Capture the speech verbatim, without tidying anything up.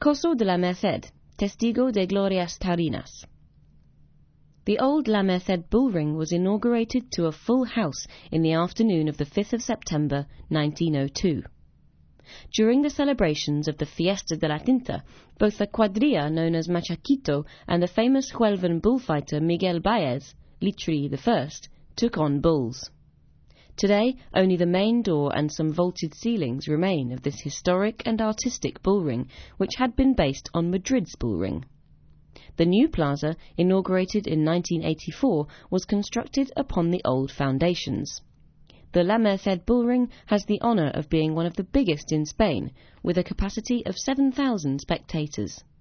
Coso de la Merced, Testigo de Glorias Taurinas. The old La Merced bullring was inaugurated to a full house in the afternoon of the fifth of September nineteen oh two. During the celebrations of the Fiesta de la Tinta, both the cuadrilla known as Machaquito and the famous Huelvan bullfighter Miguel Baez, Litri the First, took on bulls. Today, only the main door and some vaulted ceilings remain of this historic and artistic bullring, which had been based on Madrid's bullring. The new plaza, inaugurated in nineteen eighty-four, was constructed upon the old foundations. The La Merced bullring has the honour of being one of the biggest in Spain, with a capacity of seven thousand spectators.